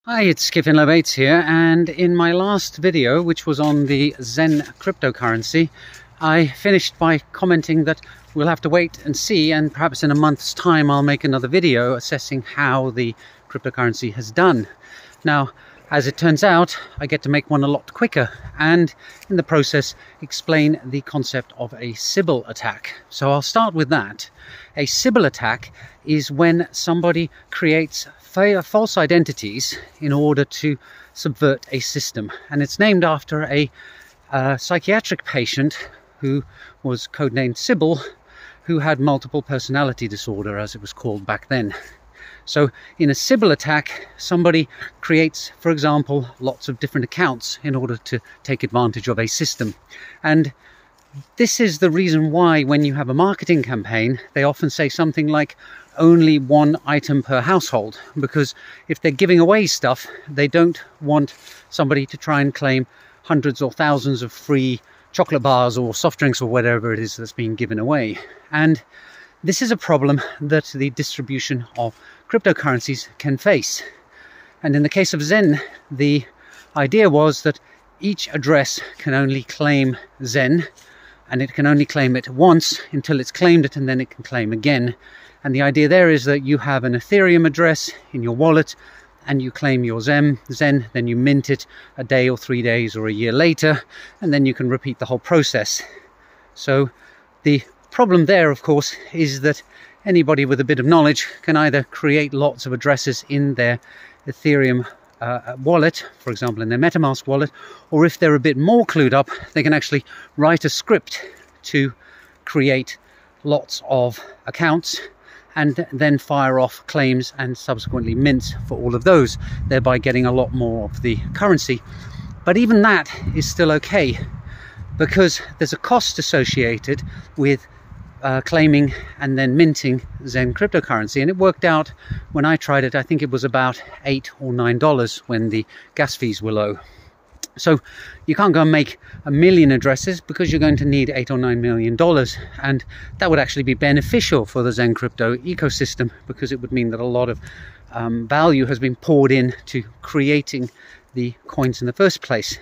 Hi, it's Skiffin Lobates here, and in my last video, which was on the Zen cryptocurrency, I finished by commenting that we'll have to wait and see, and perhaps in a month's time I'll make another video assessing how the cryptocurrency has done. Now, as it turns out, I get to make one a lot quicker, and in the process explain the concept of a Sybil attack. So I'll start with that. A Sybil attack is when somebody creates false identities in order to subvert a system, and it's named after a psychiatric patient who was codenamed Sybil, who had multiple personality disorder, as it was called back then. So in a Sybil attack, somebody creates, for example, lots of different accounts in order to take advantage of a system. And this is the reason why when you have a marketing campaign, they often say something like only one item per household, because if they're giving away stuff, they don't want somebody to try and claim hundreds or thousands of free chocolate bars or soft drinks or whatever it is that's being given away. And this is a problem that the distribution of cryptocurrencies can face. And in the case of Zen, the idea was that each address can only claim Zen, and it can only claim it once until it's claimed it, and then it can claim again. And the idea there is that you have an Ethereum address in your wallet and you claim your Zen, then you mint it a day or 3 days or a year later, and then you can repeat the whole process. So the problem there, of course, is that anybody with a bit of knowledge can either create lots of addresses in their Ethereum wallet, for example in their MetaMask wallet, or if they're a bit more clued up, they can actually write a script to create lots of accounts and then fire off claims and subsequently mint for all of those, thereby getting a lot more of the currency. But even that is still okay, because there's a cost associated with claiming and then minting Zen cryptocurrency, and it worked out when I tried it. I think it was about $8 or $9 when the gas fees were low. So you can't go and make 1 million addresses, because you're going to need $8 or $9 million, and that would actually be beneficial for the Zen crypto ecosystem, because it would mean that a lot of value has been poured in to creating the coins in the first place.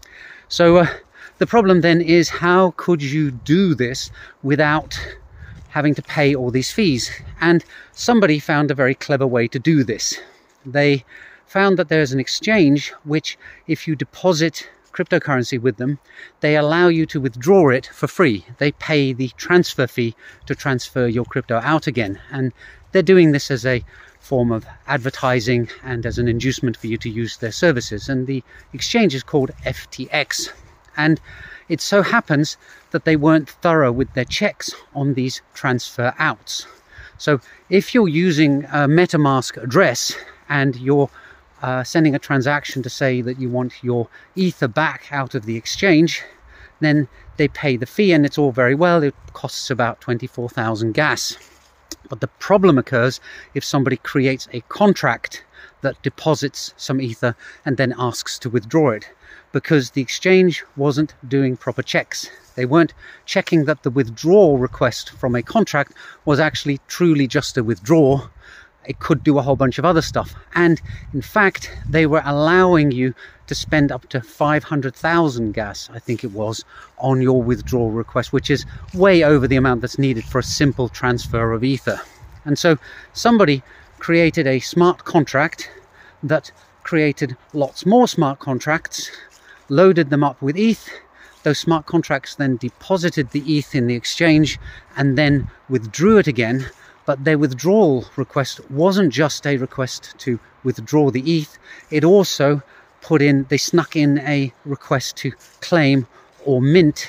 So the problem then is, how could you do this without having to pay all these fees? And somebody found a very clever way to do this. They found that there's an exchange which, if you deposit cryptocurrency with them, they allow you to withdraw it for free. They pay the transfer fee to transfer your crypto out again. And they're doing this as a form of advertising and as an inducement for you to use their services. And the exchange is called FTX. And it so happens that they weren't thorough with their checks on these transfer outs. So if you're using a MetaMask address and you're sending a transaction to say that you want your Ether back out of the exchange, then they pay the fee, and it's all very well. It costs about 24,000 gas. But the problem occurs if somebody creates a contract that deposits some Ether and then asks to withdraw it, because the exchange wasn't doing proper checks. They weren't checking that the withdrawal request from a contract was actually truly just a withdrawal. It could do a whole bunch of other stuff. And in fact, they were allowing you to spend up to 500,000 gas, I think it was, on your withdrawal request, which is way over the amount that's needed for a simple transfer of Ether. And so somebody created a smart contract that created lots more smart contracts, loaded them up with ETH. Those smart contracts then deposited the ETH in the exchange and then withdrew it again. But their withdrawal request wasn't just a request to withdraw the ETH. It also they snuck in a request to claim or mint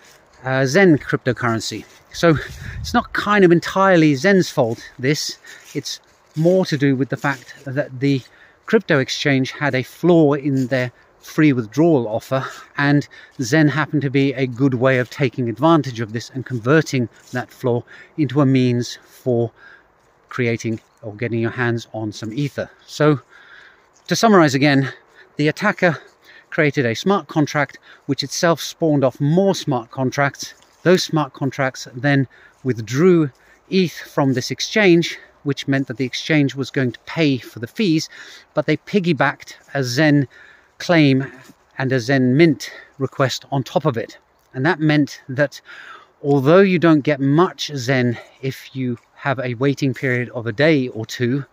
Zen cryptocurrency. So it's not kind of entirely Zen's fault, this. It's more to do with the fact that the crypto exchange had a flaw in their free withdrawal offer, and Zen happened to be a good way of taking advantage of this and converting that flaw into a means for creating or getting your hands on some Ether. So to summarize again, the attacker created a smart contract which itself spawned off more smart contracts. Those smart contracts then withdrew ETH from this exchange, which meant that the exchange was going to pay for the fees, but they piggybacked a Zen claim and a Zen mint request on top of it. And that meant that although you don't get much Zen if you have a waiting period of a day or two,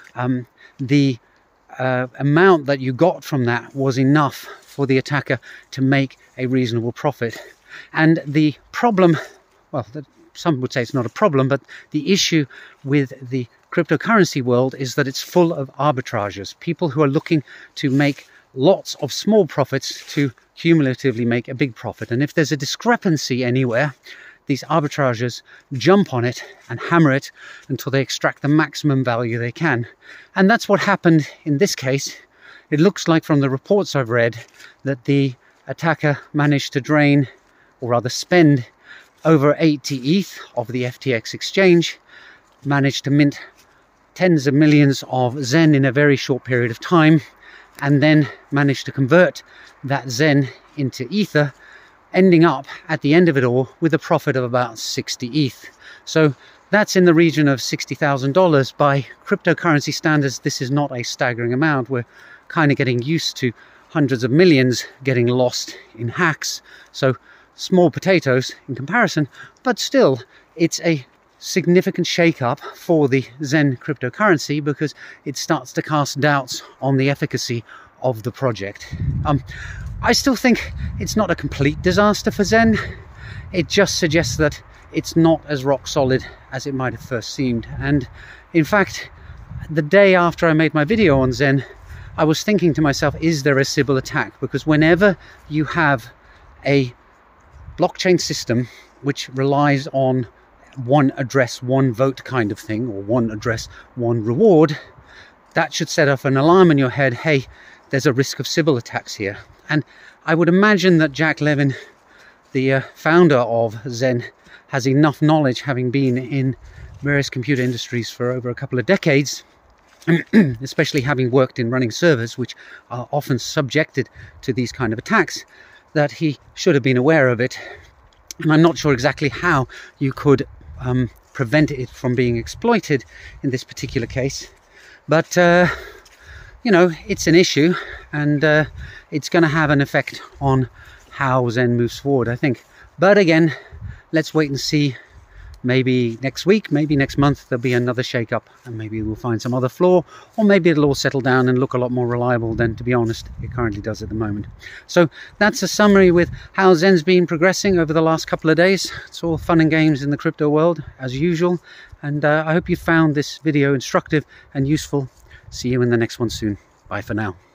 the amount that you got from that was enough for the attacker to make a reasonable profit. And the problem, well, some would say it's not a problem, but the issue with the cryptocurrency world is that it's full of arbitrageurs, people who are looking to make lots of small profits to cumulatively make a big profit. And if there's a discrepancy anywhere, these arbitrageurs jump on it and hammer it until they extract the maximum value they can. And that's what happened in this case. It looks like from the reports I've read that the attacker managed to drain, or rather spend, over 80 ETH of the FTX exchange, managed to mint tens of millions of Zen in a very short period of time, and then managed to convert that Zen into Ether, ending up at the end of it all with a profit of about 60 ETH. So that's in the region of $60,000. By cryptocurrency standards, this is not a staggering amount. We're kind of getting used to hundreds of millions getting lost in hacks. So small potatoes in comparison, but still it's a significant shake-up for the Zen cryptocurrency because it starts to cast doubts on the efficacy of the project. I still think it's not a complete disaster for Zen. It just suggests that it's not as rock solid as it might have first seemed. And in fact, the day after I made my video on Zen, I was thinking to myself, is there a Sybil attack? Because whenever you have a blockchain system which relies on one address, one vote kind of thing, or one address, one reward, that should set off an alarm in your head. Hey, there's a risk of Sybil attacks here. And I would imagine that Jack Levin, the founder of Zen, has enough knowledge, having been in various computer industries for over a couple of decades, especially having worked in running servers, which are often subjected to these kind of attacks, that he should have been aware of it. And I'm not sure exactly how you could prevent it from being exploited in this particular case. But you know, it's an issue, and it's going to have an effect on how Zen moves forward, I think. But again, let's wait and see. Maybe next week, maybe next month, there'll be another shake-up, and maybe we'll find some other flaw, or maybe it'll all settle down and look a lot more reliable than, to be honest, it currently does at the moment. So that's a summary with how Zen's been progressing over the last couple of days. It's all fun and games in the crypto world, as usual, and I hope you found this video instructive and useful. See you in the next one soon. Bye for now.